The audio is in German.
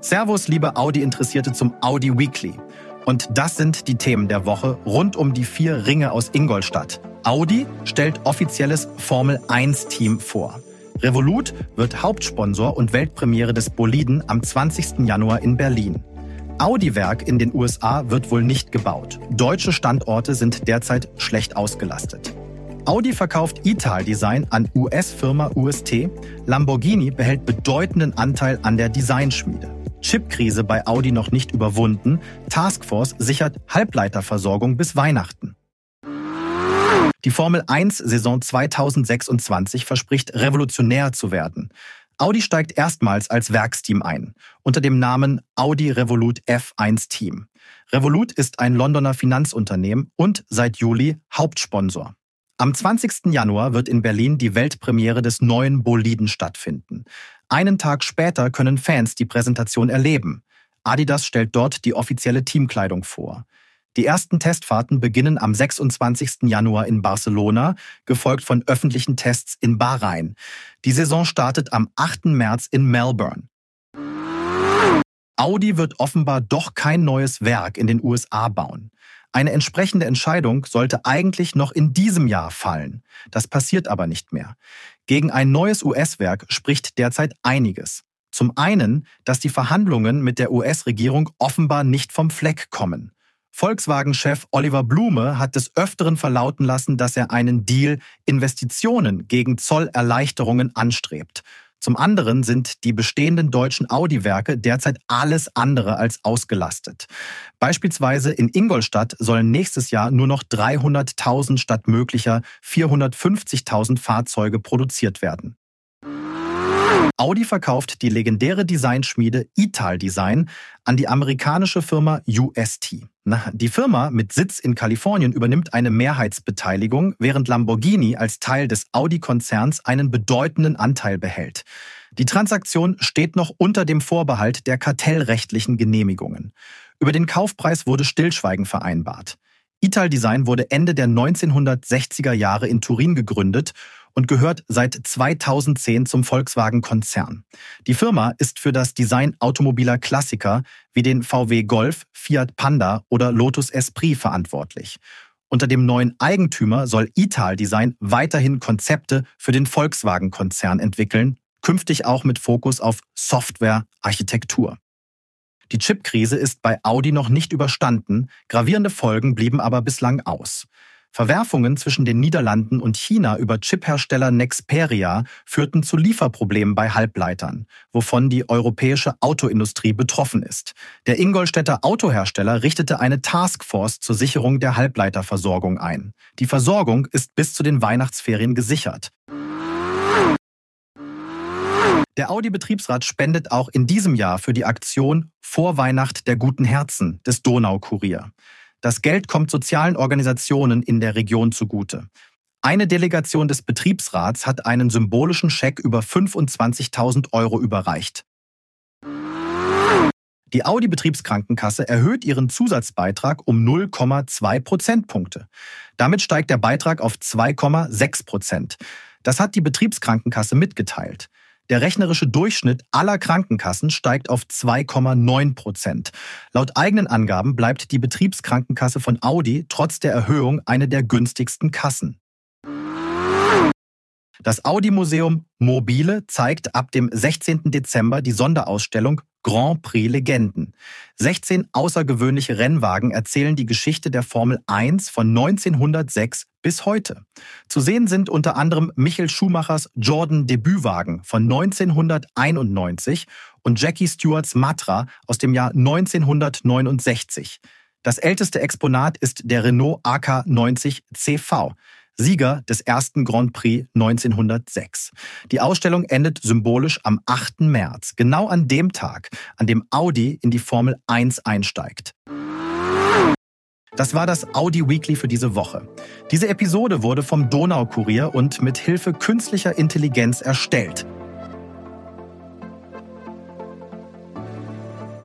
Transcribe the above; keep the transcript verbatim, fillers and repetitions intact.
Servus, liebe Audi-Interessierte zum Audi Weekly. Und das sind die Themen der Woche rund um die vier Ringe aus Ingolstadt. Audi stellt offizielles Formel eins Team vor. Revolut wird Hauptsponsor und Weltpremiere des Boliden am zwanzigsten Januar in Berlin. Audi-Werk in den U S A wird wohl nicht gebaut. Deutsche Standorte sind derzeit schlecht ausgelastet. Audi verkauft Ital-Design an U S-Firma U S T. Lamborghini behält bedeutenden Anteil an der Designschmiede. Chipkrise bei Audi noch nicht überwunden. Taskforce sichert Halbleiterversorgung bis Weihnachten. Die Formel eins Saison zweitausendsechsundzwanzig verspricht revolutionär zu werden. Audi steigt erstmals als Werksteam ein, unter dem Namen Audi Revolut F eins Team. Revolut ist ein Londoner Finanzunternehmen und seit Juli Hauptsponsor. Am zwanzigsten Januar wird in Berlin die Weltpremiere des neuen Boliden stattfinden. Einen Tag später können Fans die Präsentation erleben. Adidas stellt dort die offizielle Teamkleidung vor. Die ersten Testfahrten beginnen am sechsundzwanzigsten Januar in Barcelona, gefolgt von öffentlichen Tests in Bahrain. Die Saison startet am achten März in Melbourne. Audi wird offenbar doch kein neues Werk in den U S A bauen. Eine entsprechende Entscheidung sollte eigentlich noch in diesem Jahr fallen. Das passiert aber nicht mehr. Gegen ein neues U S-Werk spricht derzeit einiges. Zum einen, dass die Verhandlungen mit der U S-Regierung offenbar nicht vom Fleck kommen. Volkswagen-Chef Oliver Blume hat des Öfteren verlauten lassen, dass er einen Deal Investitionen gegen Zollerleichterungen anstrebt. Zum anderen sind die bestehenden deutschen Audi-Werke derzeit alles andere als ausgelastet. Beispielsweise in Ingolstadt sollen nächstes Jahr nur noch dreihunderttausend statt möglicher vierhundertfünfzigtausend Fahrzeuge produziert werden. Audi verkauft die legendäre Designschmiede Ital-Design an die amerikanische Firma U S T. Die Firma mit Sitz in Kalifornien übernimmt eine Mehrheitsbeteiligung, während Lamborghini als Teil des Audi-Konzerns einen bedeutenden Anteil behält. Die Transaktion steht noch unter dem Vorbehalt der kartellrechtlichen Genehmigungen. Über den Kaufpreis wurde Stillschweigen vereinbart. Ital-Design wurde Ende der neunzehnhundertsechziger Jahre in Turin gegründet und gehört seit zweitausendzehn zum Volkswagen-Konzern. Die Firma ist für das Design automobiler Klassiker wie den V W Golf, Fiat Panda oder Lotus Esprit verantwortlich. Unter dem neuen Eigentümer soll Ital-Design weiterhin Konzepte für den Volkswagen-Konzern entwickeln, künftig auch mit Fokus auf Software-Architektur. Die Chipkrise ist bei Audi noch nicht überstanden, gravierende Folgen blieben aber bislang aus. Verwerfungen zwischen den Niederlanden und China über Chiphersteller Nexperia führten zu Lieferproblemen bei Halbleitern, wovon die europäische Autoindustrie betroffen ist. Der Ingolstädter Autohersteller richtete eine Taskforce zur Sicherung der Halbleiterversorgung ein. Die Versorgung ist bis zu den Weihnachtsferien gesichert. Der Audi-Betriebsrat spendet auch in diesem Jahr für die Aktion Vorweihnacht der guten Herzen des Donaukurier. Das Geld kommt sozialen Organisationen in der Region zugute. Eine Delegation des Betriebsrats hat einen symbolischen Scheck über fünfundzwanzigtausend Euro überreicht. Die Audi-Betriebskrankenkasse erhöht ihren Zusatzbeitrag um null Komma zwei Prozentpunkte. Damit steigt der Beitrag auf zwei Komma sechs Prozent. Das hat die Betriebskrankenkasse mitgeteilt. Der rechnerische Durchschnitt aller Krankenkassen steigt auf zwei Komma neun Prozent. Laut eigenen Angaben bleibt die Betriebskrankenkasse von Audi trotz der Erhöhung eine der günstigsten Kassen. Das Audi-Museum Mobile zeigt ab dem sechzehnten Dezember die Sonderausstellung Grand Prix Legenden. sechzehn außergewöhnliche Rennwagen erzählen die Geschichte der Formel eins von neunzehnhundertsechs bis heute. Zu sehen sind unter anderem Michael Schumachers Jordan Debütwagen von neunzehnhunderteinundneunzig und Jackie Stewarts Matra aus dem Jahr neunzehnhundertneunundsechzig. Das älteste Exponat ist der Renault A K neunzig C V. Sieger des ersten Grand Prix neunzehnhundertsechs. Die Ausstellung endet symbolisch am achten März, genau an dem Tag, an dem Audi in die Formel eins einsteigt. Das war das Audi Weekly für diese Woche. Diese Episode wurde vom Donaukurier und mit Hilfe künstlicher Intelligenz erstellt.